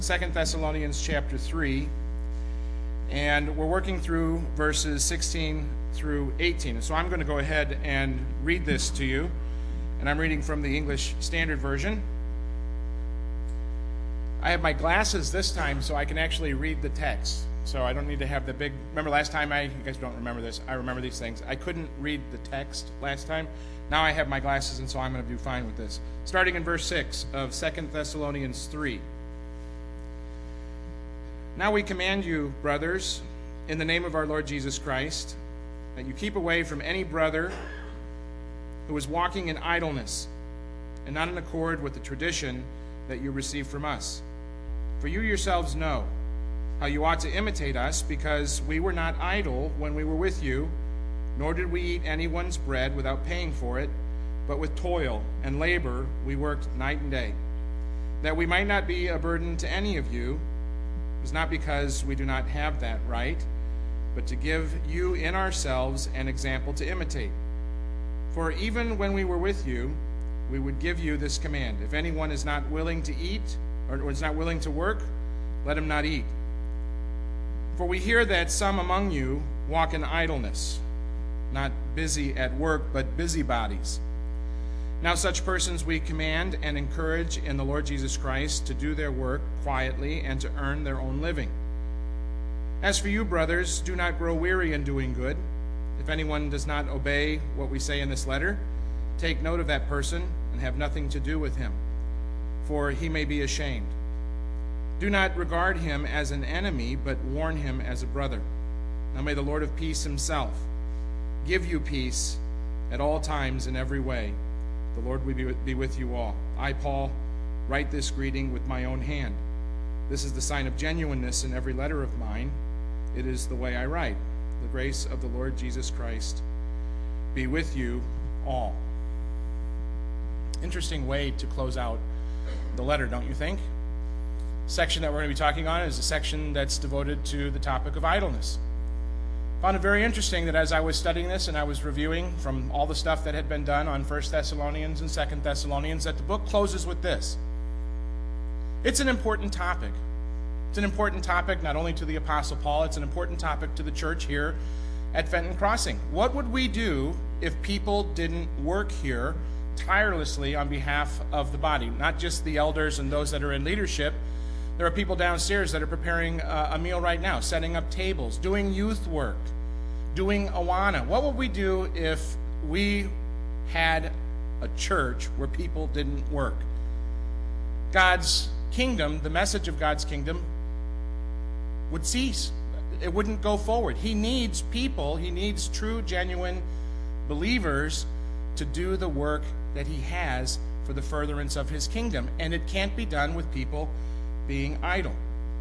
2 Thessalonians chapter 3, and we're working through verses 16 through 18. And so I'm going to go ahead and read this to you, and I'm reading from the English Standard Version. I have my glasses this time so I can actually read the text, so I don't need to have the big... Remember last time, you guys don't remember this, I remember these things. I couldn't read the text last time. Now I have my glasses, and so I'm going to do fine with this. Starting in verse 6 of 2 Thessalonians 3. Now we command you, brothers, in the name of our Lord Jesus Christ, that you keep away from any brother who is walking in idleness and not in accord with the tradition that you received from us. For you yourselves know how you ought to imitate us, because we were not idle when we were with you, nor did we eat anyone's bread without paying for it, but with toil and labor we worked night and day, that we might not be a burden to any of you. It was not because we do not have that right, but to give you in ourselves an example to imitate. For even when we were with you, we would give you this command: if anyone is not willing to eat, or is not willing to work, let him not eat. For we hear that some among you walk in idleness, not busy at work, but busybodies. Now such persons we command and encourage in the Lord Jesus Christ to do their work quietly and to earn their own living. As for you, brothers, do not grow weary in doing good. If anyone does not obey what we say in this letter, take note of that person and have nothing to do with him, for he may be ashamed. Do not regard him as an enemy, but warn him as a brother. Now may the Lord of peace himself give you peace at all times in every way. The Lord will be with you all. I, Paul, write this greeting with my own hand. This is the sign of genuineness in every letter of mine. It is the way I write. The grace of the Lord Jesus Christ be with you all. Interesting way to close out the letter, don't you think? The section that we're going to be talking on is a section that's devoted to the topic of idleness. I found it very interesting that as I was studying this and I was reviewing from all the stuff that had been done on 1 Thessalonians and 2 Thessalonians, that the book closes with this. It's an important topic. It's an important topic not only to the Apostle Paul, it's an important topic to the church here at Fenton Crossing. What would we do if people didn't work here tirelessly on behalf of the body? Not just the elders and those that are in leadership. There are people downstairs that are preparing a meal right now, setting up tables, doing youth work, doing Awana. What would we do if we had a church where people didn't work? God's kingdom, the message of God's kingdom, would cease. It wouldn't go forward. He needs people, he needs true, genuine believers to do the work that he has for the furtherance of his kingdom. And it can't be done with people being idle.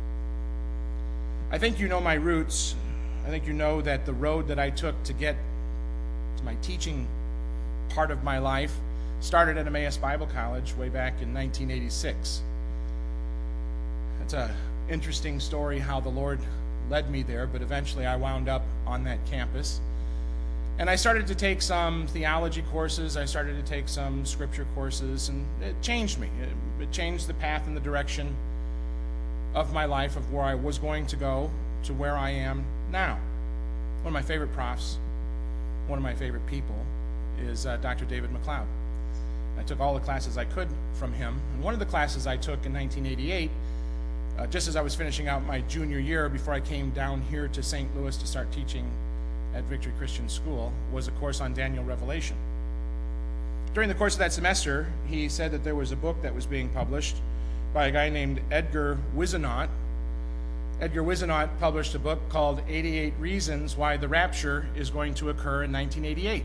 I think you know my roots. I think you know that the road that I took to get to my teaching part of my life started at Emmaus Bible College way back in 1986. It's an interesting story how the Lord led me there, but eventually I wound up on that campus. And I started to take some theology courses, I started to take some scripture courses, and it changed me. It changed the path and the direction of my life, of where I was going to go to where I am now. One of my favorite profs, one of my favorite people is Dr. David McLeod. I took all the classes I could from him, and one of the classes I took in 1988, just as I was finishing out my junior year before I came down here to St. Louis to start teaching at Victory Christian School, was a course on Daniel Revelation. During the course of that semester, he said that there was a book that was being published by a guy named Edgar Whisenant. Edgar Whisenant published a book called 88 Reasons Why the Rapture is Going to Occur in 1988.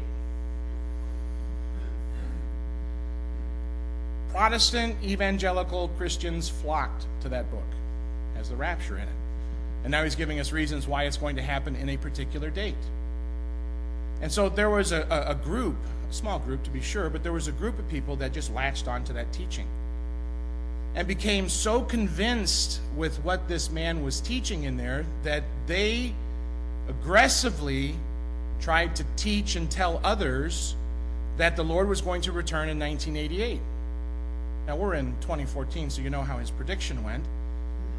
Protestant evangelical Christians flocked to that book. It has the rapture in it. And now he's giving us reasons why it's going to happen in a particular date. And so there was a group, a small group to be sure, but there was a group of people that just latched onto that teaching and became so convinced with what this man was teaching in there that they aggressively tried to teach and tell others that the Lord was going to return in 1988. Now, we're in 2014, so you know how his prediction went.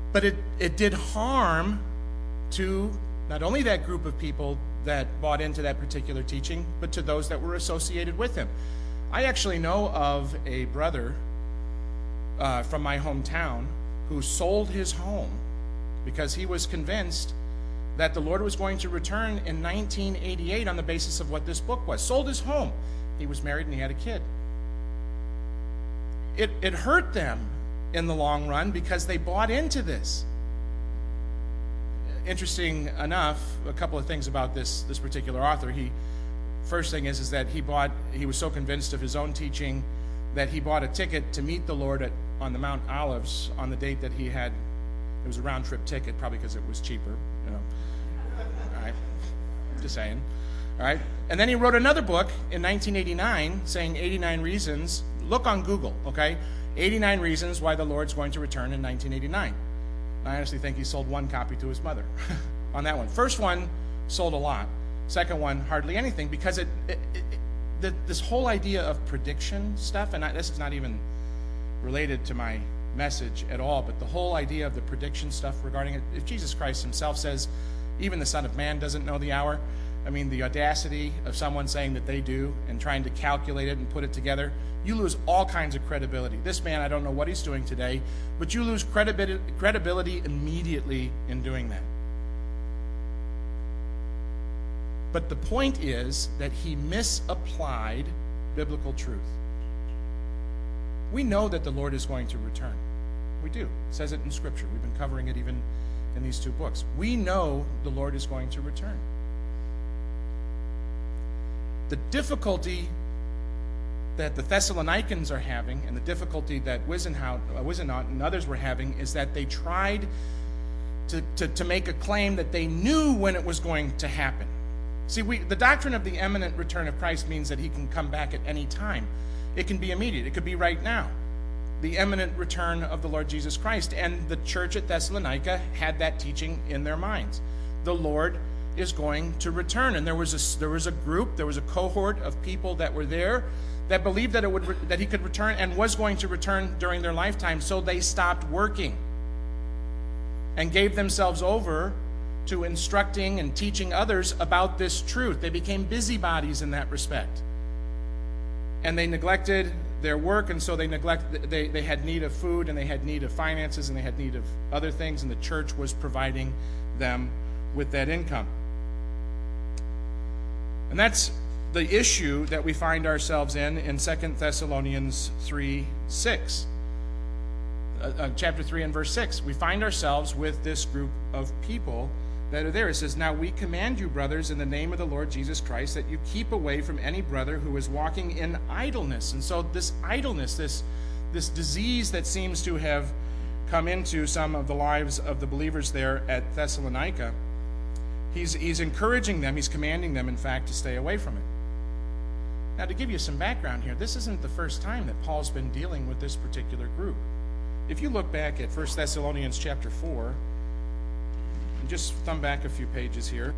But it did harm to not only that group of people that bought into that particular teaching, but to those that were associated with him. I actually know of a brother from my hometown who sold his home because he was convinced that the Lord was going to return in 1988 on the basis of what this book was. Sold his home. He was married and he had a kid. It hurt them in the long run because they bought into this. Interesting enough, a couple of things about this particular author. First thing is that he was so convinced of his own teaching that he bought a ticket to meet the Lord on the Mount Olives on the date that he had. It was a round-trip ticket, probably because it was cheaper, All right, just saying. All right, and then he wrote another book in 1989 saying 89 reasons. Look on Google, okay? 89 reasons why the Lord's going to return in 1989. I honestly think he sold one copy to his mother on that one. First one sold a lot. Second one, hardly anything, because this whole idea of prediction stuff, and this is not even related to my message at all, but the whole idea of the prediction stuff regarding it, if Jesus Christ himself says, even the Son of Man doesn't know the hour, I mean, the audacity of someone saying that they do and trying to calculate it and put it together, you lose all kinds of credibility. This man, I don't know what he's doing today, but you lose credibility immediately in doing that. But the point is that he misapplied biblical truth. We know that the Lord is going to return. We do. It says it in Scripture. We've been covering it even in these two books. We know the Lord is going to return. The difficulty that the Thessalonians are having, and the difficulty that Wisenhout and others were having, is that they tried to make a claim that they knew when it was going to happen. See, the doctrine of the imminent return of Christ means that he can come back at any time. It can be immediate. It could be right now. The imminent return of the Lord Jesus Christ. And the church at Thessalonica had that teaching in their minds. The Lord is going to return. And there was a group, there was a cohort of people that were there that believed that he could return and was going to return during their lifetime. So they stopped working and gave themselves over to instructing and teaching others about this truth. They became busybodies in that respect. And they neglected their work, and so they had need of food, and they had need of finances, and they had need of other things, and the church was providing them with that income. And that's the issue that we find ourselves in 2 Thessalonians 3:6. Chapter 3 and verse 6. We find ourselves with this group of people that are there. It says, "Now we command you, brothers, in the name of the Lord Jesus Christ, that you keep away from any brother who is walking in idleness." And so this idleness, this disease that seems to have come into some of the lives of the believers there at Thessalonica, he's encouraging them, he's commanding them, in fact, to stay away from it. Now, to give you some background here, this isn't the first time that Paul's been dealing with this particular group. If you look back at 1 Thessalonians chapter 4, and just thumb back a few pages here.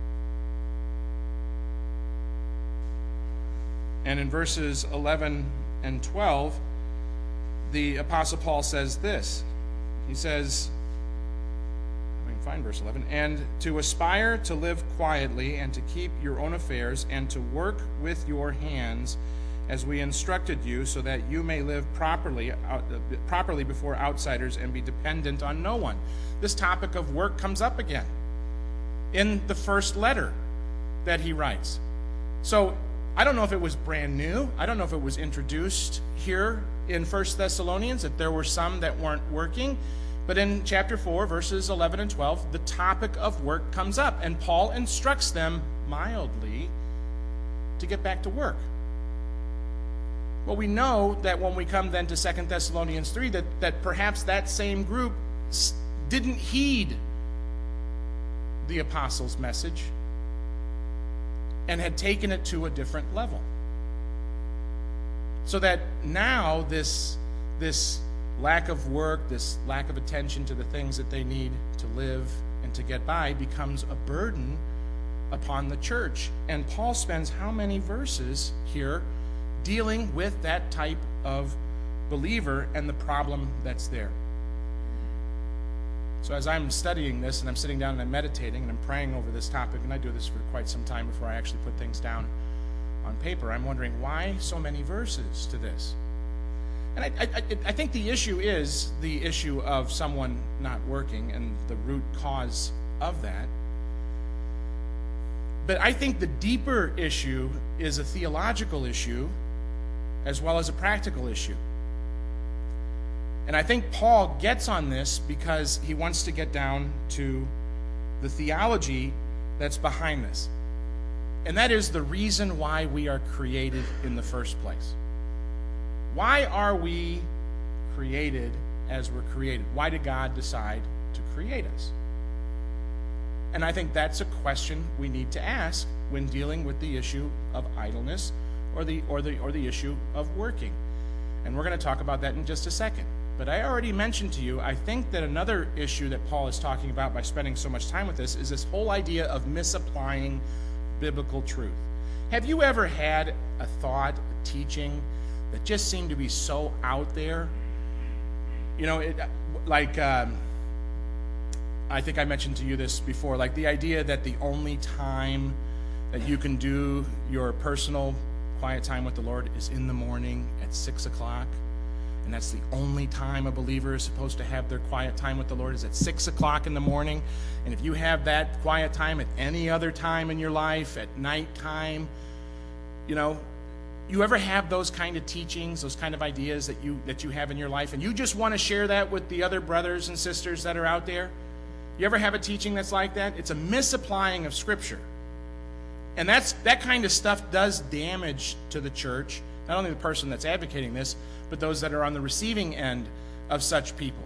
And in verses 11 and 12, the Apostle Paul says this. He says, we can find verse 11, "And to aspire to live quietly and to keep your own affairs and to work with your hands as we instructed you, so that you may live properly before outsiders and be dependent on no one." This topic of work comes up again in the first letter that he writes. So I don't know if it was brand new. I don't know if it was introduced here in 1 Thessalonians, that there were some that weren't working. But in chapter 4, verses 11 and 12, the topic of work comes up, and Paul instructs them mildly to get back to work. Well, we know that when we come then to 2 Thessalonians 3, that perhaps that same group didn't heed the apostles' message and had taken it to a different level. So that now this lack of work, this lack of attention to the things that they need to live and to get by becomes a burden upon the church. And Paul spends how many verses here dealing with that type of believer and the problem that's there. So as I'm studying this and I'm sitting down and I'm meditating and I'm praying over this topic, and I do this for quite some time before I actually put things down on paper, I'm wondering why so many verses to this? And I think the issue is the issue of someone not working and the root cause of that. But I think the deeper issue is a theological issue as well as a practical issue. And I think Paul gets on this because he wants to get down to the theology that's behind this. And that is the reason why we are created in the first place. Why are we created as we're created? Why did God decide to create us? And I think that's a question we need to ask when dealing with the issue of idleness or the issue of working. And we're going to talk about that in just a second. But I already mentioned to you, I think that another issue that Paul is talking about by spending so much time with this is this whole idea of misapplying biblical truth. Have you ever had a thought, a teaching that just seemed to be so out there? You know, I think I mentioned to you this before, like the idea that the only time that you can do your personal quiet time with the Lord is in the morning at 6 o'clock. And that's the only time a believer is supposed to have their quiet time with the Lord is at 6 o'clock in the morning. And if you have that quiet time at any other time in your life, at nighttime, you know, you ever have those kind of teachings, those kind of ideas that you have in your life, and you just want to share that with the other brothers and sisters that are out there? You ever have a teaching that's like that? It's a misapplying of Scripture. And that kind of stuff does damage to the church, not only the person that's advocating this, but those that are on the receiving end of such people.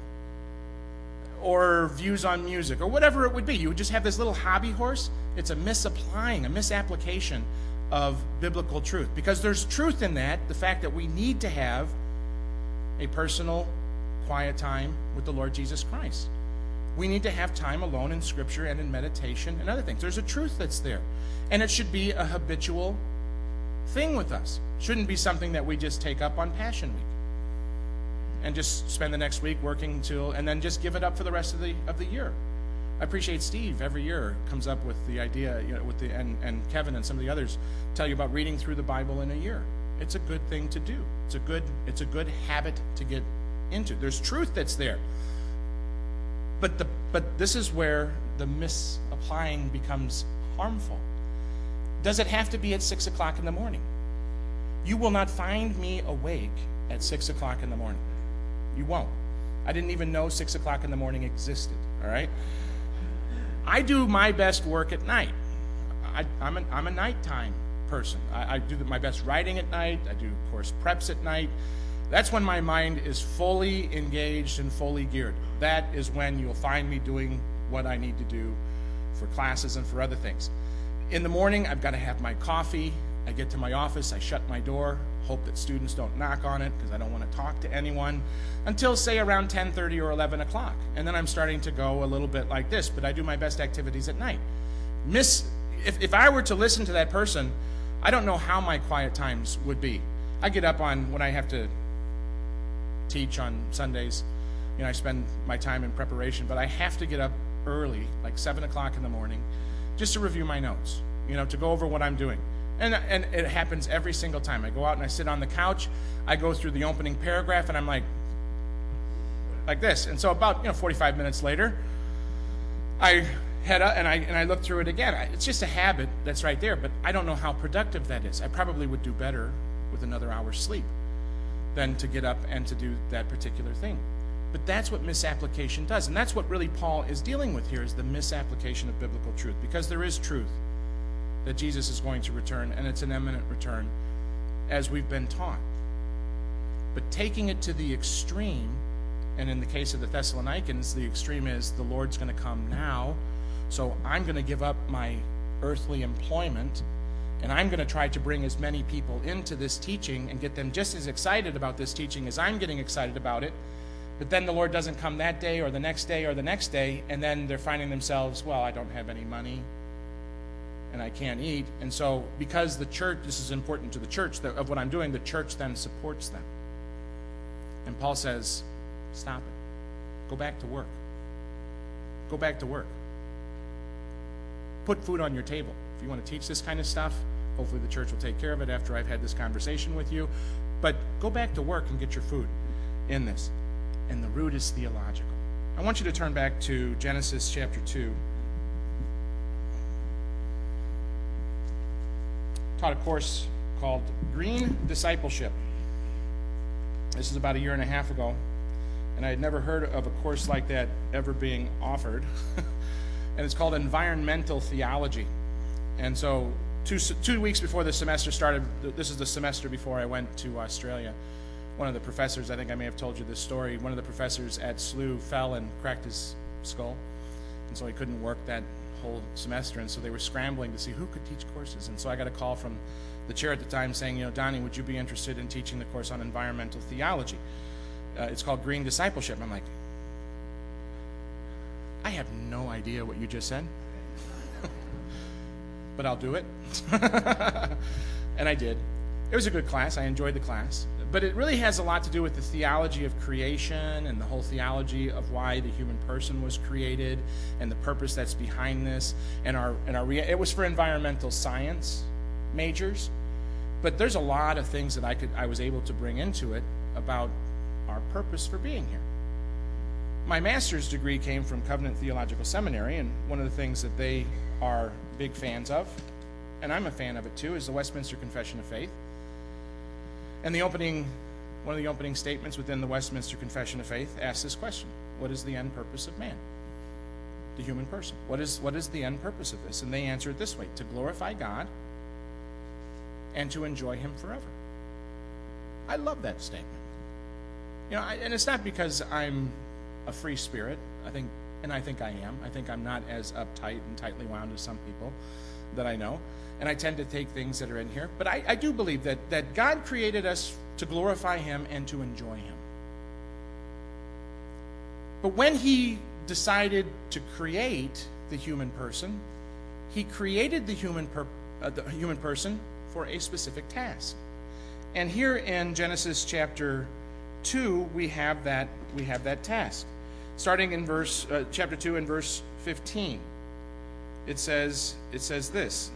Or views on music, or whatever it would be. You would just have this little hobby horse. It's a misapplying, a misapplication of biblical truth. Because there's truth in that, the fact that we need to have a personal, quiet time with the Lord Jesus Christ. We need to have time alone in Scripture and in meditation and other things. There's a truth that's there. And it should be a habitual thing with us. It shouldn't be something that we just take up on Passion Week and just spend the next week working and then just give it up for the rest of the year. I appreciate Steve every year comes up with the idea, you know, and Kevin and some of the others tell you about reading through the Bible in a year. It's a good thing to do. It's a good habit to get into. There's truth that's there. But this is where the misapplying becomes harmful. Does it have to be at 6 o'clock in the morning? You will not find me awake at 6 o'clock in the morning. You won't. I didn't even know 6 o'clock in the morning existed, all right? I do my best work at night. I'm a nighttime person. I do my best writing at night. I do course preps at night. That's when my mind is fully engaged and fully geared. That is when you'll find me doing what I need to do for classes and for other things. In the morning, I've got to have my coffee. I get to my office, I shut my door, hope that students don't knock on it because I don't want to talk to anyone until, say, around 10:30 or 11 o'clock. And then I'm starting to go a little bit like this, but I do my best activities at night. If I were to listen to that person, I don't know how my quiet times would be. I get up when I have to teach on Sundays. You know, I spend my time in preparation, but I have to get up early, like 7 o'clock in the morning, just to review my notes, you know, to go over what I'm doing. And it happens every single time. I go out and I sit on the couch, I go through the opening paragraph, and I'm like this. And so about 45 minutes later, I head up and I look through it again. It's just a habit that's right there, but I don't know how productive that is. I probably would do better with another hour's sleep than to get up and to do that particular thing. But that's what misapplication does. And that's what really Paul is dealing with here, is the misapplication of biblical truth. Because there is truth that Jesus is going to return, and it's an imminent return, as we've been taught. But taking it to the extreme, and in the case of the Thessalonians, the extreme is the Lord's going to come now, so I'm going to give up my earthly employment, and I'm going to try to bring as many people into this teaching and get them just as excited about this teaching as I'm getting excited about it. But then the Lord doesn't come that day or the next day or the next day, and then they're finding themselves, well, I don't have any money and I can't eat. And so because the church, this is important to the church, of what I'm doing, the church then supports them. And Paul says, stop it. Go back to work. Go back to work. Put food on your table. If you want to teach this kind of stuff, hopefully the church will take care of it after I've had this conversation with you. But go back to work and get your food in this. And the root is theological. I want you to turn back to Genesis chapter 2. Taught a course called Green Discipleship. This is about a year and a half ago, and I had never heard of a course like that ever being offered. And it's called Environmental Theology. And so 2 weeks before the semester started, this is the semester before I went to Australia, one of the professors, I think I may have told you this story, one of the professors at SLU fell and cracked his skull, and so he couldn't work that whole semester, and so they were scrambling to see who could teach courses. And so I got a call from the chair at the time saying, Donnie, would you be interested in teaching the course on environmental theology? It's called Green Discipleship. I'm like, I have no idea what you just said, but I'll do it. And I did. It was a good class. I enjoyed the class. But it really has a lot to do with the theology of creation and the whole theology of why the human person was created and the purpose that's behind this. And it was for environmental science majors, but there's a lot of things that I was able to bring into it about our purpose for being here. My master's degree came from Covenant Theological Seminary, and one of the things that they are big fans of, and I'm a fan of it too, is the Westminster Confession of Faith. And one of the opening statements within the Westminster Confession of Faith asks this question: what is the end purpose of man, the human person? What is the end purpose of this? And they answer it this way: to glorify God and to enjoy Him forever. I love that statement. And it's not because I'm a free spirit. I think I am. I think I'm not as uptight and tightly wound as some people that I know. And I tend to take things that are in here. But I do believe that God created us to glorify Him and to enjoy Him. But when He decided to create the human person, He created the human person for a specific task. And here in Genesis chapter 2, we have that task. Starting in chapter 2 and verse 15. It says this: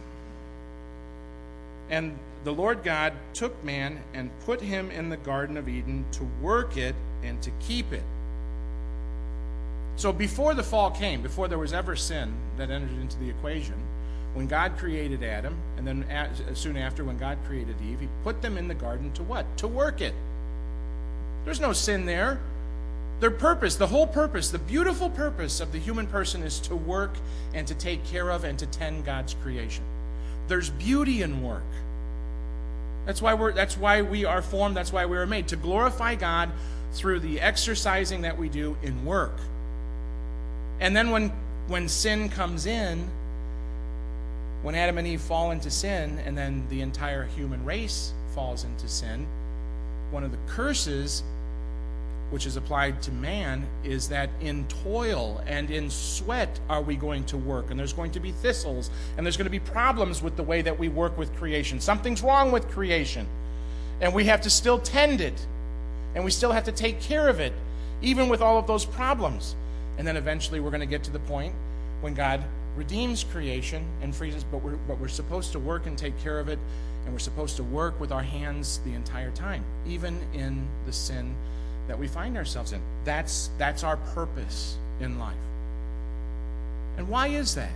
and the Lord God took man and put him in the Garden of Eden to work it and to keep it. So before the fall came, before there was ever sin that entered into the equation, when God created Adam, and then soon after when God created Eve, He put them in the garden to what? To work it. There's no sin there. Their purpose, the whole purpose, the beautiful purpose of the human person is to work and to take care of and to tend God's creation. There's beauty in work. That's why we are formed, that's why we are made, to glorify God through the exercising that we do in work. And then when sin comes in, when Adam and Eve fall into sin, and then the entire human race falls into sin, one of the curses which is applied to man is that in toil and in sweat are we going to work, and there's going to be thistles, and there's going to be problems with the way that we work with creation. Something's wrong with creation, and we have to still tend it, and we still have to take care of it, even with all of those problems. And then eventually we're going to get to the point when God redeems creation and frees us, but we're supposed to work and take care of it, and we're supposed to work with our hands the entire time, even in the sin that we find ourselves in. That's our purpose in life. And why is that?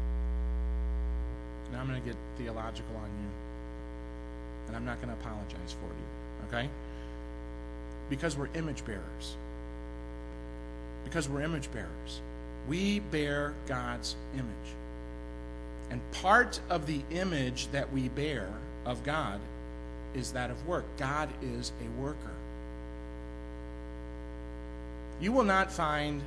Now I'm going to get theological on you, and I'm not going to apologize for you, okay? Because we're image bearers. Because we're image bearers. We bear God's image. And part of the image that we bear of God is that of work. God is a worker. You will not find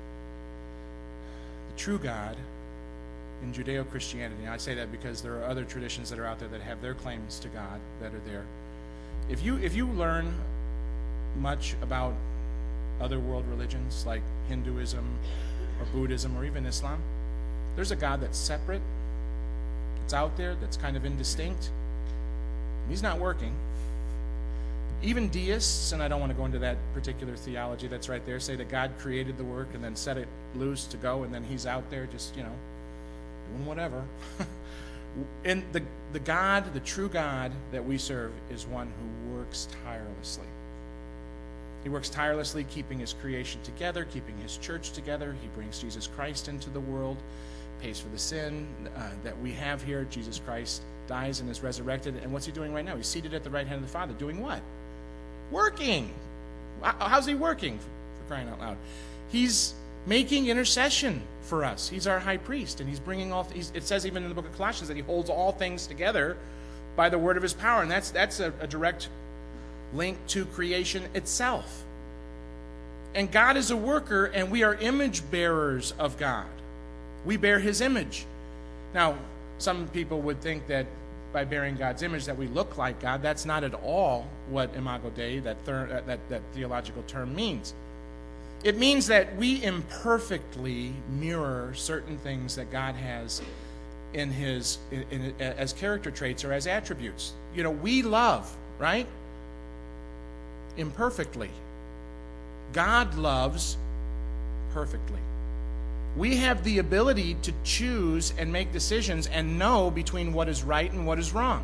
the true God in Judeo-Christianity. I say that because there are other traditions that are out there that have their claims to God that are there. If you learn much about other world religions like Hinduism or Buddhism or even Islam, there's a God that's separate, that's out there, that's kind of indistinct. He's not working. Even deists, and I don't want to go into that particular theology that's right there, say that God created the work and then set it loose to go, and then he's out there just, doing whatever. And the God, the true God that we serve is one who works tirelessly. He works tirelessly keeping his creation together, keeping his church together. He brings Jesus Christ into the world, pays for the sin that we have here. Jesus Christ dies and is resurrected. And what's he doing right now? He's seated at the right hand of the Father. Doing what? Working. How's he working, for crying out loud? He's making intercession for us. He's our high priest, and he's bringing it says even in the book of Colossians that he holds all things together by the word of his power, and that's a direct link to creation itself. And God is a worker, and we are image bearers of God. We bear his image. Now, some people would think that by bearing God's image that we look like God. That's not at all what Imago Dei, that theological term, means. It means that we imperfectly mirror certain things that God has in as character traits or as attributes. We love, right? Imperfectly. God loves perfectly. We have the ability to choose and make decisions and know between what is right and what is wrong.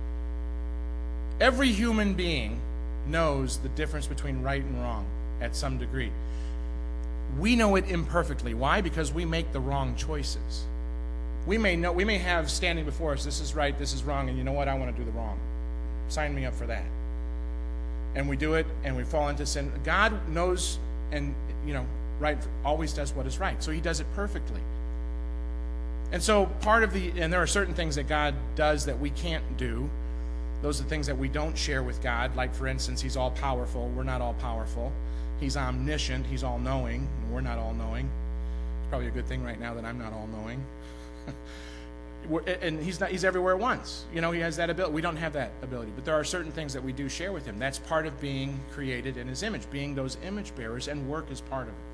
Every human being knows the difference between right and wrong at some degree. We know it imperfectly. Why? Because we make the wrong choices. We may have standing before us, this is right, this is wrong, and you know what? I want to do the wrong. Sign me up for that. And we do it, and we fall into sin. God knows, and right, always does what is right. So he does it perfectly. And so and there are certain things that God does that we can't do. Those are things that we don't share with God. Like, for instance, he's all-powerful. We're not all-powerful. He's omniscient. He's all-knowing. And we're not all-knowing. It's probably a good thing right now that I'm not all-knowing. And he's everywhere at once. He has that ability. We don't have that ability. But there are certain things that we do share with him. That's part of being created in his image, being those image bearers, and work is part of it.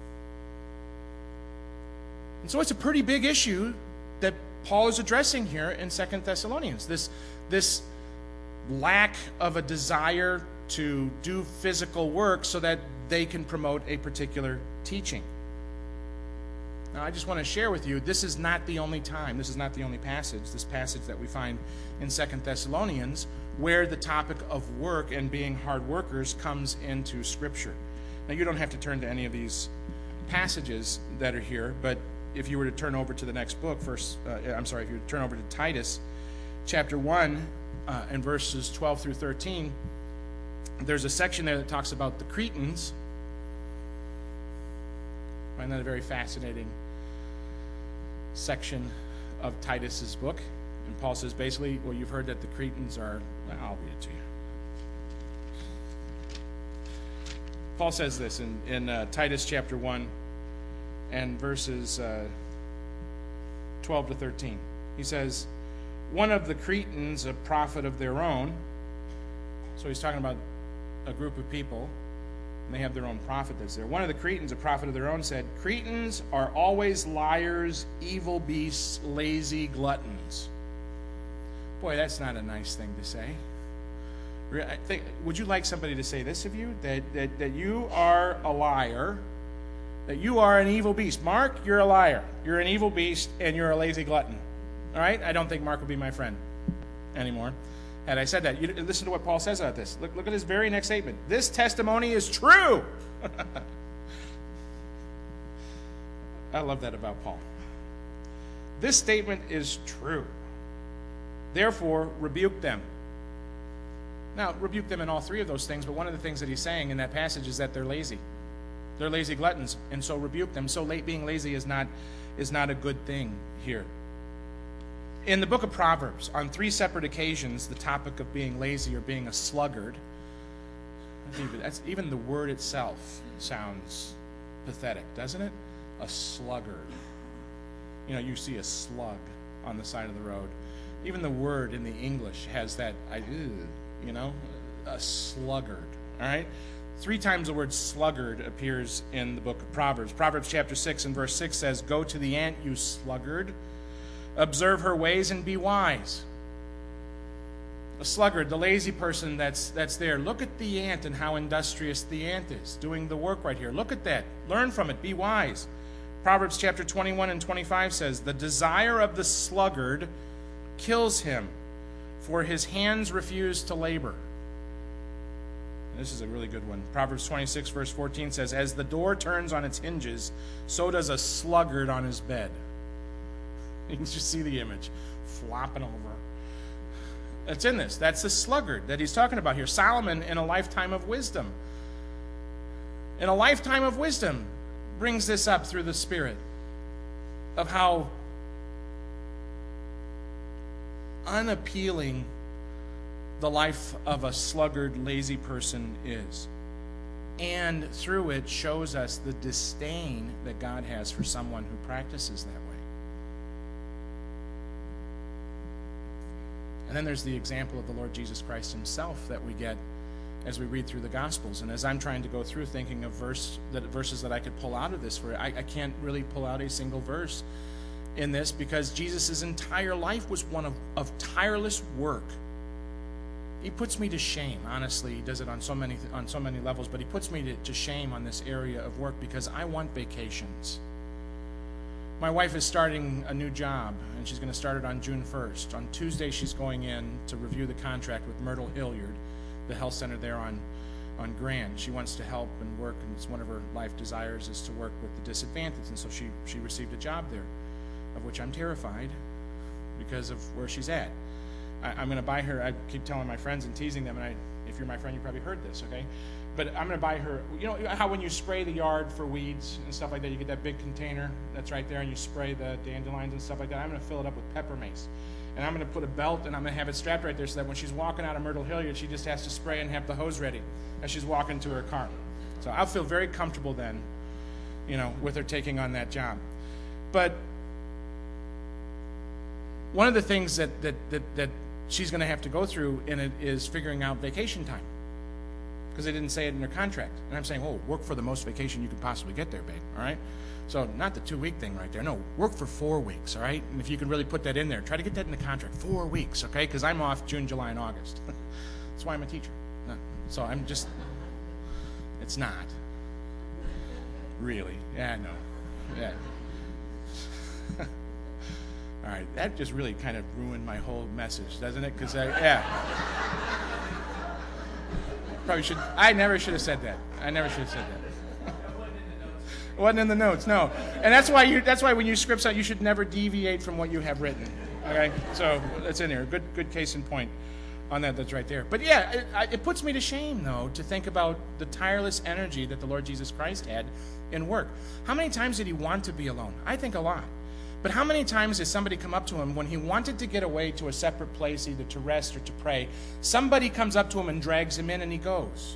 And so it's a pretty big issue that Paul is addressing here in 2 Thessalonians. This lack of a desire to do physical work so that they can promote a particular teaching. Now, I just want to share with you, this is not the only time, this is not the only passage, this passage that we find in 2 Thessalonians, where the topic of work and being hard workers comes into Scripture. Now, you don't have to turn to any of these passages that are here, but if you were to turn over to the next book, if you were to turn over to Titus, chapter 1, and verses 12 through 13, there's a section there that talks about the Cretans. I find that a very fascinating section of Titus's book. And Paul says basically, well, you've heard that the Cretans are, I'll read it to you. Paul says this in Titus chapter 1 and verses 12 to 13. He says, one of the Cretans, a prophet of their own, so he's talking about a group of people, and they have their own prophet that's there. One of the Cretans, a prophet of their own, said, Cretans are always liars, evil beasts, lazy gluttons. Boy, that's not a nice thing to say. Would you like somebody to say this of you? That you are a liar, that you are an evil beast. Mark, you're a liar. You're an evil beast, and you're a lazy glutton. All right? I don't think Mark will be my friend anymore. Had I said that, listen to what Paul says about this. Look at his very next statement. This testimony is true. I love that about Paul. This statement is true. Therefore, rebuke them. Now, rebuke them in all three of those things, but one of the things that he's saying in that passage is that they're lazy. They're lazy gluttons, and so rebuke them. So being lazy is not a good thing here. In the book of Proverbs, on 3 separate occasions, the topic of being lazy or being a sluggard, even the word itself sounds pathetic, doesn't it? A sluggard. You see a slug on the side of the road. Even the word in the English has that, a sluggard, all right? 3 times the word sluggard appears in the book of Proverbs. Proverbs chapter 6 and verse 6 says, Go to the ant, you sluggard. Observe her ways and be wise. A sluggard, the lazy person that's there. Look at the ant and how industrious the ant is doing the work right here. Look at that. Learn from it. Be wise. Proverbs chapter 21 and 25 says, "The desire of the sluggard kills him, for his hands refuse to labor." This is a really good one. Proverbs 26 verse 14 says, "As the door turns on its hinges, so does a sluggard on his bed." You can just see the image flopping over. That's in this. That's the sluggard that he's talking about here. Solomon, in a lifetime of wisdom, brings this up through the Spirit of how unappealing the life of a sluggard, lazy person is. And through it shows us the disdain that God has for someone who practices that way. And then there's the example of the Lord Jesus Christ himself that we get as we read through the Gospels. And as I'm trying to go through thinking of verses that I could pull out of this, I can't really pull out a single verse in this, because Jesus' entire life was one of tireless work. He puts me to shame. Honestly, he does it on so many levels, but he puts me to shame on this area of work because I want vacations. My wife is starting a new job, and she's going to start it on June 1st. On Tuesday, she's going in to review the contract with Myrtle Hilliard, the health center there on Grand. She wants to help and work, and it's one of her life desires is to work with the disadvantaged, and so she received a job there, of which I'm terrified because of where she's at. I'm going to buy her, I keep telling my friends and teasing them, and if you're my friend, you probably heard this, okay? But I'm going to buy her, you know how when you spray the yard for weeds and stuff like that, you get that big container that's right there, and you spray the dandelions and stuff like that? I'm going to fill it up with pepper mace. And I'm going to put a belt, and I'm going to have it strapped right there so that when she's walking out of Myrtle Hilliard, she just has to spray and have the hose ready as she's walking to her car. So I'll feel very comfortable then, with her taking on that job. But one of the things that she's going to have to go through in it is figuring out vacation time, because they didn't say it in their contract. And I'm saying, work for the most vacation you could possibly get there, babe, all right? So not the 2-week thing right there. No, work for 4 weeks, all right? And if you can really put that in there, try to get that in the contract. 4 weeks, okay? Because I'm off June, July, and August. That's why I'm a teacher. No. So I'm just, it's not. Really. Yeah, no. Yeah. All right, that just really kind of ruined my whole message, doesn't it? Because I never should have said that. It wasn't in the notes, no. And that's why when you script out, you should never deviate from what you have written. Okay, so that's in there. Good case in point on that. That's right there. But yeah, it puts me to shame though to think about the tireless energy that the Lord Jesus Christ had in work. How many times did he want to be alone? I think a lot. But how many times did somebody come up to him when he wanted to get away to a separate place, either to rest or to pray? Somebody comes up to him and drags him in, and he goes.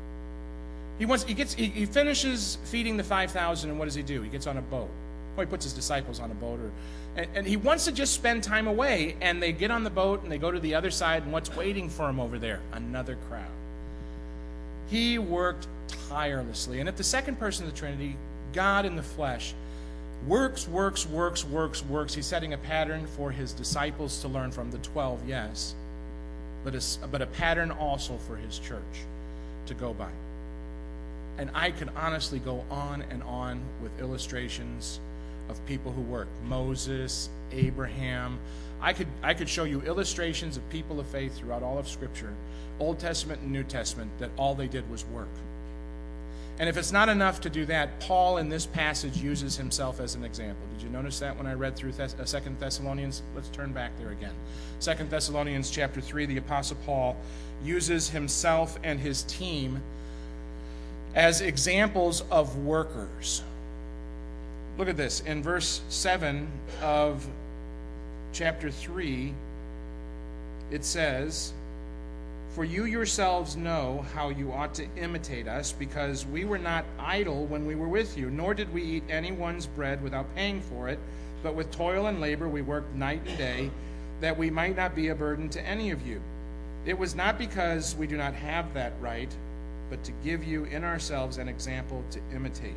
He finishes feeding the 5,000, and what does he do? He gets on a boat. Well, he puts his disciples on a boat, and he wants to just spend time away. And they get on the boat and they go to the other side, and what's waiting for him over there? Another crowd. He worked tirelessly, and at the second person of the Trinity, God in the flesh, works. He's setting a pattern for his disciples to learn from, the 12, yes, but a pattern also for his church to go by. And I could honestly go on and on with illustrations of people who work. Moses, Abraham. I could show you illustrations of people of faith throughout all of Scripture, Old Testament and New Testament, that all they did was work. And if it's not enough to do that, Paul in this passage uses himself as an example. Did you notice that when I read through 2 Thessalonians? Let's turn back there again. 2 Thessalonians chapter 3, the Apostle Paul uses himself and his team as examples of workers. Look at this. In verse 7 of chapter 3, it says, "For you yourselves know how you ought to imitate us, because we were not idle when we were with you, nor did we eat anyone's bread without paying for it, but with toil and labor we worked night and day, that we might not be a burden to any of you. It was not because we do not have that right, but to give you in ourselves an example to imitate."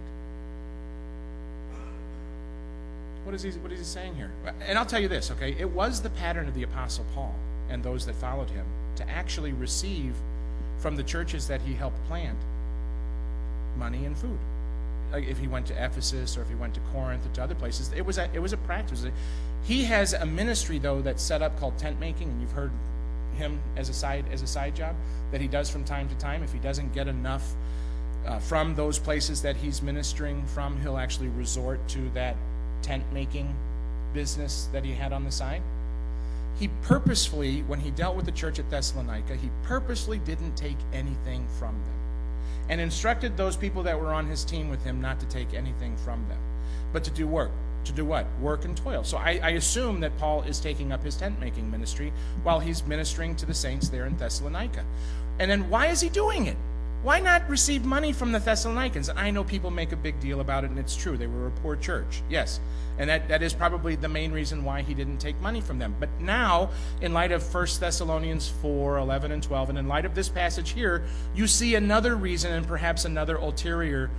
What is he saying here? And I'll tell you this, okay? It was the pattern of the Apostle Paul and those that followed him to actually receive from the churches that he helped plant money and food. Like if he went to Ephesus or if he went to Corinth or to other places, it was a practice. He has a ministry, though, that's set up called tent making, and you've heard him as a side job that he does from time to time. If he doesn't get enough from those places that he's ministering from, he'll actually resort to that tent making business that he had on the side. He purposefully, when he dealt with the church at Thessalonica, he purposely didn't take anything from them and instructed those people that were on his team with him not to take anything from them, but to do work. To do what? Work and toil. So I assume that Paul is taking up his tent-making ministry while he's ministering to the saints there in Thessalonica. And then why is he doing it? Why not receive money from the Thessalonians? And I know people make a big deal about it, and it's true. They were a poor church, yes. And that is probably the main reason why he didn't take money from them. But now, in light of 1 Thessalonians 4, 11, and 12, and in light of this passage here, you see another reason and perhaps another ulterior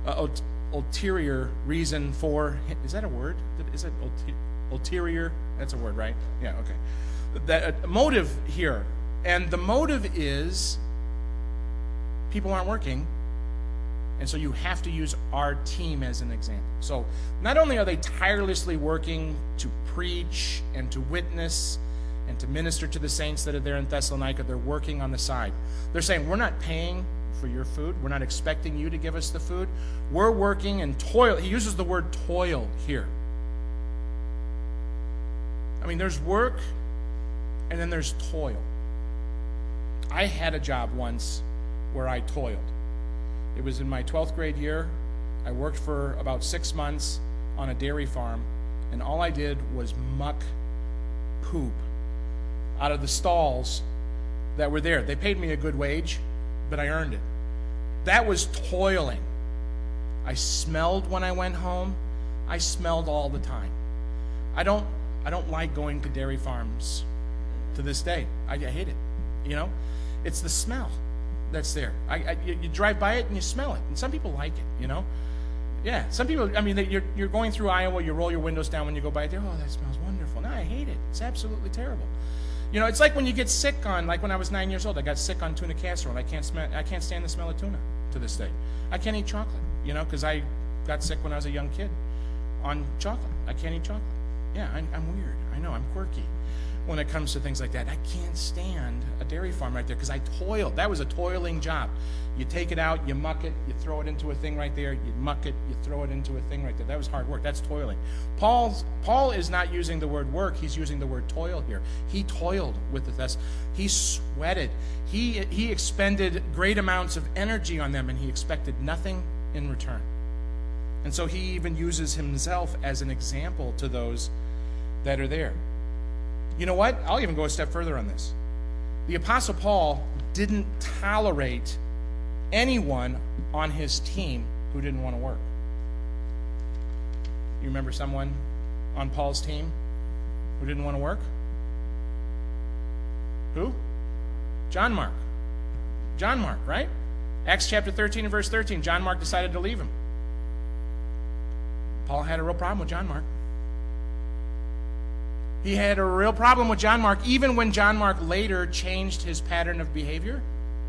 reason for, is that a word? Is it ulterior? That's a word, right? Yeah, okay. That motive here. And the motive is people aren't working, and so you have to use our team as an example. So not only are they tirelessly working to preach and to witness and to minister to the saints that are there in Thessalonica, they're working on the side. They're saying, we're not paying for your food. We're not expecting you to give us the food. We're working and toil. He uses the word toil here. I mean, there's work and then there's toil. I had a job once where I toiled. It was in my 12th grade year. I worked for about 6 months on a dairy farm, and all I did was muck poop out of the stalls that were there. They paid me a good wage, but I earned it. That was toiling. I smelled when I went home. I smelled all the time. I don't like going to dairy farms to this day. I hate it. You know, it's the smell that's there. You drive by it and you smell it, and some people like it. You know, yeah. Some people. I mean, you're going through Iowa. You roll your windows down when you go by there. Oh, that smells wonderful. No, I hate it. It's absolutely terrible. You know, it's like when you get sick on, like when I was 9 years old, I got sick on tuna casserole. I can't stand the smell of tuna to this day. I can't eat chocolate, you know, because I got sick when I was a young kid on chocolate. I can't eat chocolate. Yeah, I'm weird. I know, I'm quirky when it comes to things like that. I can't stand a dairy farm right there because I toiled. That was a toiling job. You take it out, you muck it, you throw it into a thing right there, you muck it, you throw it into a thing right there. That was hard work. That's toiling. Paul is not using the word work, he's using the word toil here. He toiled with the Thess. He sweated. He expended great amounts of energy on them, and he expected nothing in return. And so he even uses himself as an example to those that are there. You know what? I'll even go a step further on this. The Apostle Paul didn't tolerate anyone on his team who didn't want to work. You remember someone on Paul's team who didn't want to work? Who? John Mark. John Mark, right? Acts chapter 13 and verse 13. John Mark decided to leave him. Paul had a real problem with John Mark. He had a real problem with John Mark, even when John Mark later changed his pattern of behavior.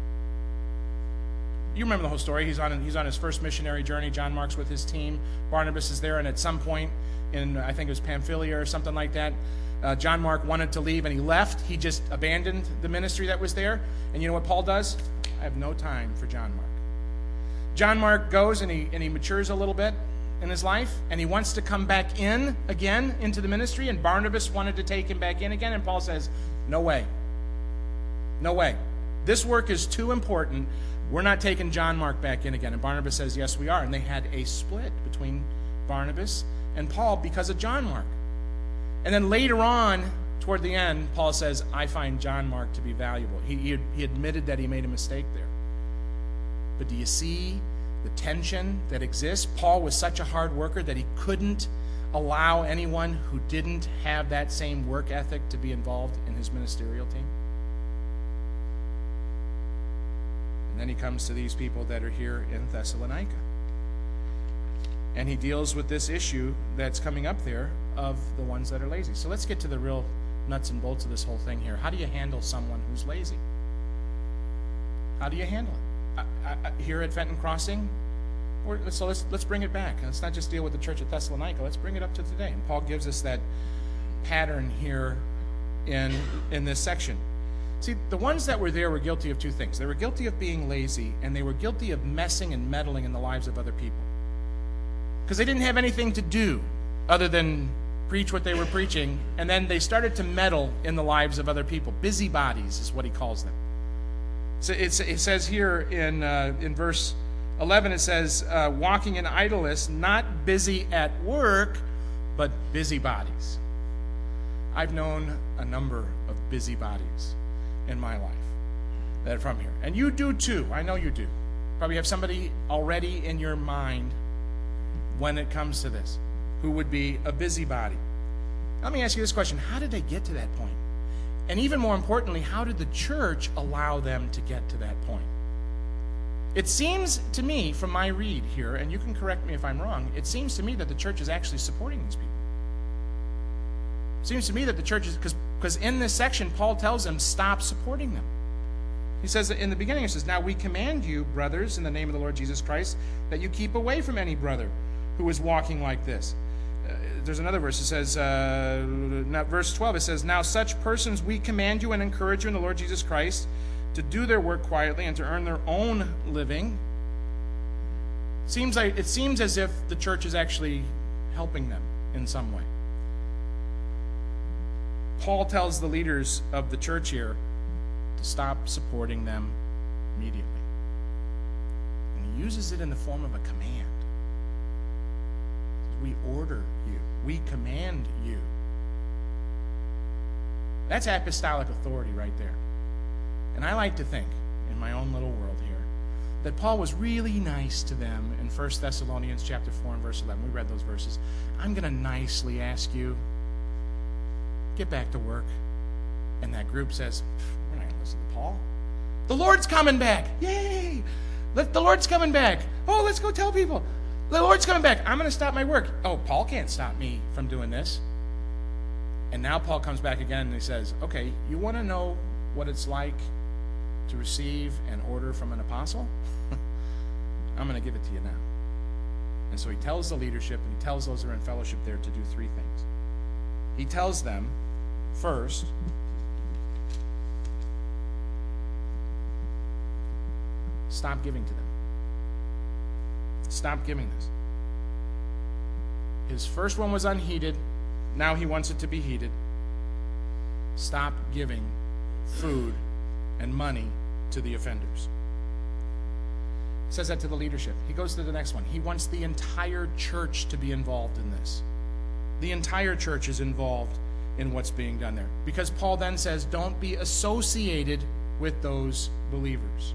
You remember the whole story. He's on his first missionary journey. John Mark's with his team. Barnabas is there, and at some point in, I think it was Pamphylia or something like that, John Mark wanted to leave, and he left. He just abandoned the ministry that was there. And you know what Paul does? I have no time for John Mark. John Mark goes and he matures a little bit in his life, and he wants to come back in again into the ministry, and Barnabas wanted to take him back in again, and Paul says, no way. No way. This work is too important. We're not taking John Mark back in again. And Barnabas says, yes, we are. And they had a split between Barnabas and Paul because of John Mark. And then later on, toward the end, Paul says, I find John Mark to be valuable. He admitted that he made a mistake there. But do you see the tension that exists? Paul was such a hard worker that he couldn't allow anyone who didn't have that same work ethic to be involved in his ministerial team. And then he comes to these people that are here in Thessalonica. And he deals with this issue that's coming up there of the ones that are lazy. So let's get to the real nuts and bolts of this whole thing here. How do you handle someone who's lazy? How do you handle it? Here at Fenton Crossing, so let's bring it back. Let's not just deal with the church at Thessalonica. Let's bring it up to today. And Paul gives us that pattern here in this section. See, the ones that were there were guilty of two things. They were guilty of being lazy, and they were guilty of messing and meddling in the lives of other people. Because they didn't have anything to do other than preach what they were preaching, and then they started to meddle in the lives of other people. Busybodies is what he calls them. So it says here in verse 11, it says, walking in idleness, not busy at work, but busybodies. I've known a number of busybodies in my life that are from here. And you do too. I know you do. Probably have somebody already in your mind when it comes to this who would be a busybody. Let me ask you this question. How did they get to that point? And even more importantly, how did the church allow them to get to that point? It seems to me, from my read here, and you can correct me if I'm wrong, it seems to me that the church is actually supporting these people. It seems to me that the church is, because in this section, Paul tells them, stop supporting them. He says in the beginning, he says, now we command you, brothers, in the name of the Lord Jesus Christ, that you keep away from any brother who is walking like this. There's another verse. It says, verse 12, it says, now such persons we command you and encourage you in the Lord Jesus Christ to do their work quietly and to earn their own living. It seems as if the church is actually helping them in some way. Paul tells the leaders of the church here to stop supporting them immediately. And he uses it in the form of a command. We order you. We command you. That's apostolic authority right there. And I like to think, in my own little world here, that Paul was really nice to them in 1 Thessalonians chapter 4 and verse 11. We read those verses. I'm going to nicely ask you, get back to work. And that group says, we're not going to listen to Paul. The Lord's coming back. Yay! The Lord's coming back. Oh, let's go tell people. The Lord's coming back. I'm going to stop my work. Oh, Paul can't stop me from doing this. And now Paul comes back again and he says, okay, you want to know what it's like to receive an order from an apostle? I'm going to give it to you now. And so he tells the leadership and he tells those who are in fellowship there to do three things. He tells them, first, stop giving to them. Stop giving this. His first one was unheeded. Now he wants it to be heeded. Stop giving food and money to the offenders. He says that to the leadership. He goes to the next one. He wants the entire church to be involved in this. The entire church is involved in what's being done there. Because Paul then says, don't be associated with those believers.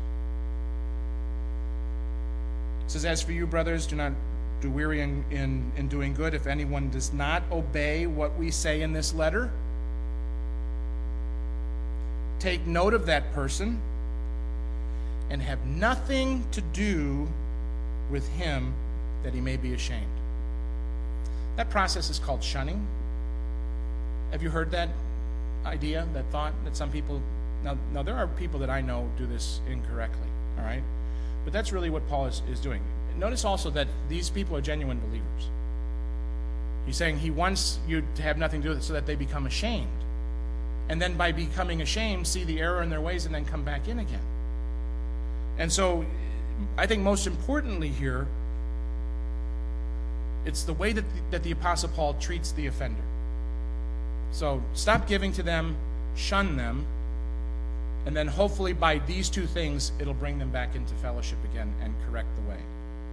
It says, as for you, brothers, do not do weary in doing good. If anyone does not obey what we say in this letter, take note of that person and have nothing to do with him that he may be ashamed. That process is called shunning. Have you heard that idea, that thought, that some people... Now there are people that I know do this incorrectly, all right? But that's really what Paul is doing. Notice also that these people are genuine believers. He's saying he wants you to have nothing to do with it so that they become ashamed. And then by becoming ashamed, see the error in their ways and then come back in again. And so I think most importantly here, it's the way that the Apostle Paul treats the offender. So stop giving to them, shun them, and then hopefully by these two things, it'll bring them back into fellowship again and correct the way.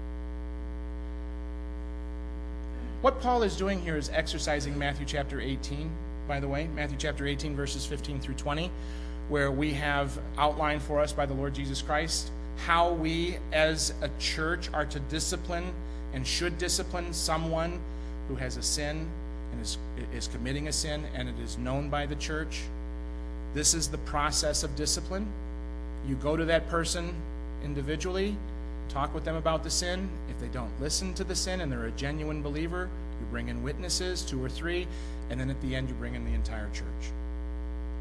What Paul is doing here is exercising Matthew chapter 18, by the way, Matthew chapter 18, verses 15 through 20, where we have outlined for us by the Lord Jesus Christ how we as a church are to discipline and should discipline someone who has a sin and is committing a sin and it is known by the church. This is the process of discipline. You go to that person individually, talk with them about the sin. If they don't listen to the sin and they're a genuine believer, you bring in witnesses, 2 or 3, and then at the end you bring in the entire church.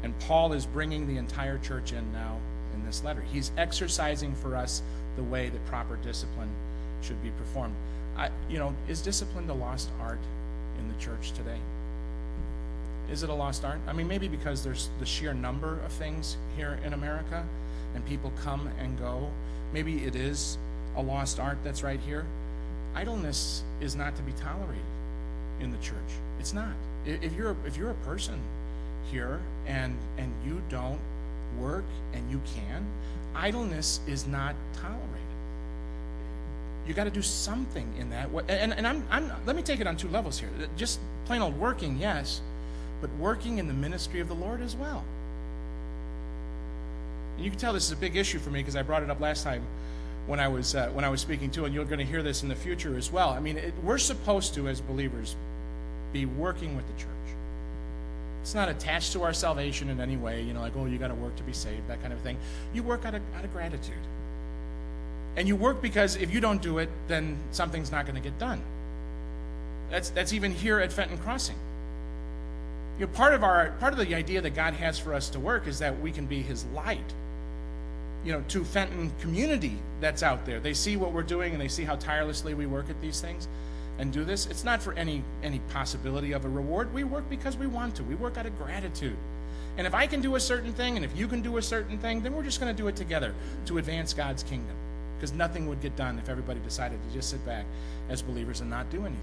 And Paul is bringing the entire church in now in this letter. He's exercising for us the way that proper discipline should be performed. Is discipline the lost art in the church today? Is it a lost art? I mean, maybe because there's the sheer number of things here in America and people come and go. Maybe it is a lost art that's right here. Idleness is not to be tolerated in the church. It's not. If you're a person here and you don't work and you can, idleness is not tolerated. You got to do something in that. And I'm let me take it on two levels here. Just plain old working, yes, but working in the ministry of the Lord as well. And you can tell this is a big issue for me because I brought it up last time when I was speaking to, and you're going to hear this in the future as well. I mean, we're supposed to, as believers, be working with the church. It's not attached to our salvation in any way, like, oh, you got to work to be saved, that kind of thing. You work out of gratitude. And you work because if you don't do it, then something's not going to get done. That's even here at Fenton Crossing. Part of the idea that God has for us to work is that we can be His light, to Fenton community that's out there. They see what we're doing and they see how tirelessly we work at these things and do this. It's not for any possibility of a reward. We work because we want to. We work out of gratitude. And if I can do a certain thing and if you can do a certain thing, then we're just going to do it together to advance God's kingdom. Because nothing would get done if everybody decided to just sit back as believers and not do anything.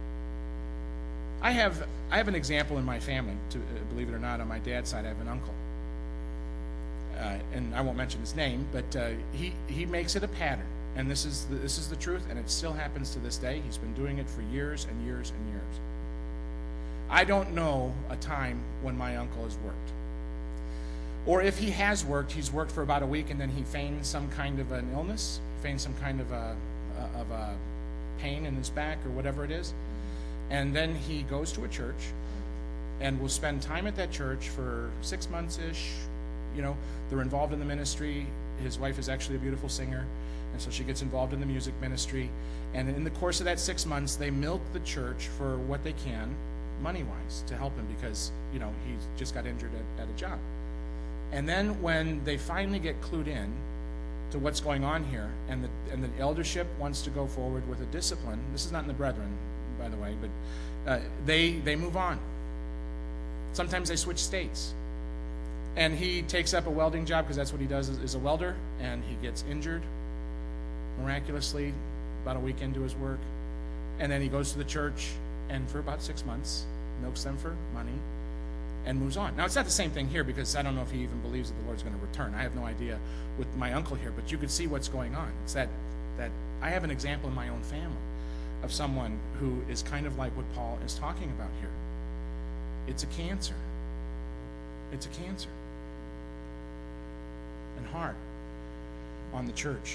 I have an example in my family, believe it or not. On my dad's side, I have an uncle. And I won't mention his name, but he makes it a pattern. And this is the truth, and it still happens to this day. He's been doing it for years and years and years. I don't know a time when my uncle has worked. Or if he has worked, he's worked for about a week and then he feigns some kind of an illness, feigns some kind of a pain in his back or whatever it is. And then he goes to a church and will spend time at that church for 6 months-ish. They're involved in the ministry. His wife is actually a beautiful singer, and so she gets involved in the music ministry. And in the course of that 6 months, they milk the church for what they can, money-wise, to help him because, he just got injured at a job. And then when they finally get clued in to what's going on here, and the eldership wants to go forward with a discipline, this is not in the Brethren, by the way, but they move on. Sometimes they switch states. And he takes up a welding job because that's what he does is a welder, and he gets injured miraculously about a week into his work. And then he goes to the church and for about 6 months milks them for money and moves on. Now, it's not the same thing here because I don't know if he even believes that the Lord's going to return. I have no idea with my uncle here, but you could see what's going on. It's that I have an example in my own family of someone who is kind of like what Paul is talking about here. It's a cancer. It's a cancer. And hard on the church.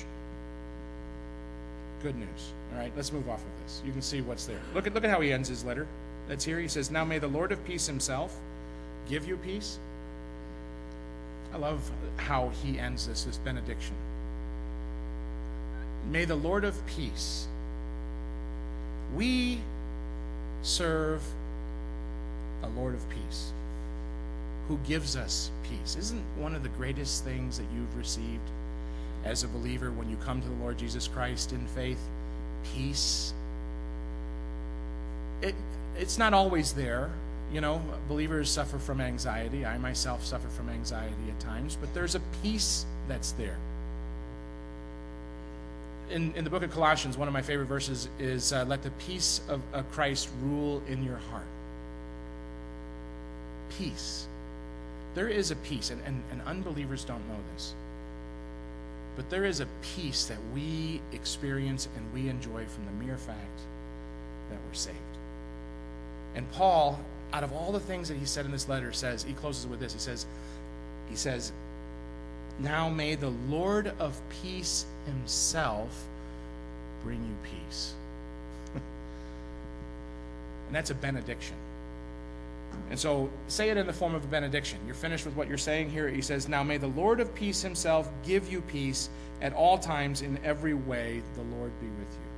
Good news. All right, let's move off of this. You can see what's there. Look at how he ends his letter. That's here. He says, "Now may the Lord of peace himself give you peace." I love how he ends this benediction. May the Lord of peace. We serve a Lord of peace who gives us peace. Isn't one of the greatest things that you've received as a believer when you come to the Lord Jesus Christ in faith? Peace. It's not always there. Believers suffer from anxiety. I myself suffer from anxiety at times, but there's a peace that's there. In the book of Colossians, one of my favorite verses is, let the peace of Christ rule in your heart. Peace. There is a peace, and unbelievers don't know this, but there is a peace that we experience and we enjoy from the mere fact that we're saved. And Paul, out of all the things that he said in this letter, he closes with this. He says, now may the Lord of peace himself bring you peace. And that's a benediction. And so say it in the form of a benediction. You're finished with what you're saying here. He says, now may the Lord of peace himself give you peace at all times in every way. The Lord be with you.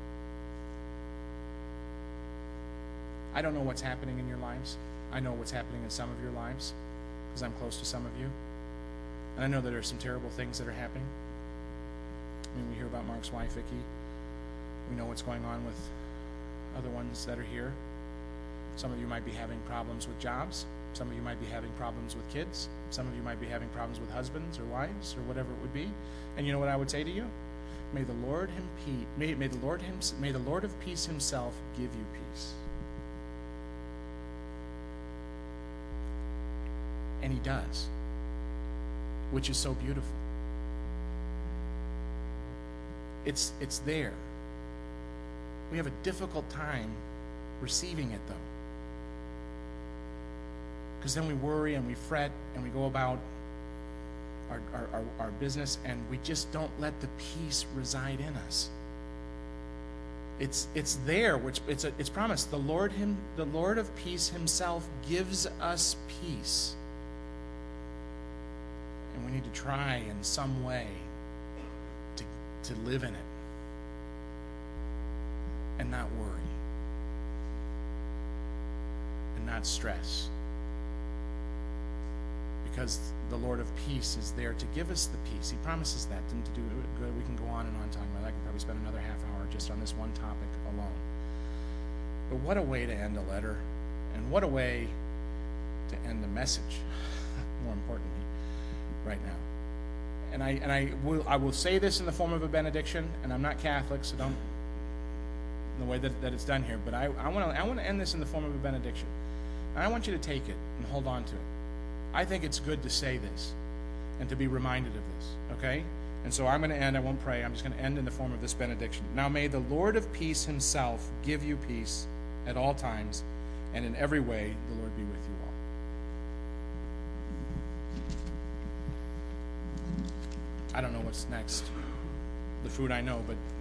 I don't know what's happening in your lives. I know what's happening in some of your lives. because I'm close to some of you. And I know that there are some terrible things that are happening. I mean, we hear about Mark's wife, Vicki. We know what's going on with other ones that are here. Some of you might be having problems with jobs. Some of you might be having problems with kids. Some of you might be having problems with husbands or wives or whatever it would be. And you know what I would say to you? May the Lord of peace himself give you peace. And he does, which is so beautiful. It's there. We have a difficult time receiving it, though. Because then we worry and we fret and we go about our business, and we just don't let the peace reside in us. It's there, which it's promised. The Lord of peace himself gives us peace. And we need to try in some way to live in it and not worry and not stress. Because the Lord of peace is there to give us the peace. He promises that, and to do it good. We can go on and on talking about that. I can probably spend another half hour just on this one topic alone. But what a way to end a letter, and what a way to end the message, more importantly, right now. And I will say this in the form of a benediction, and I'm not Catholic, so don't, in the way that it's done here, but I want to end this in the form of a benediction. And I want you to take it and hold on to it. I think it's good to say this and to be reminded of this, okay? And so I'm going to end, I won't pray, I'm just going to end in the form of this benediction. Now may the Lord of peace himself give you peace at all times, and in every way the Lord be with you all. I don't know what's next. The fruit I know, but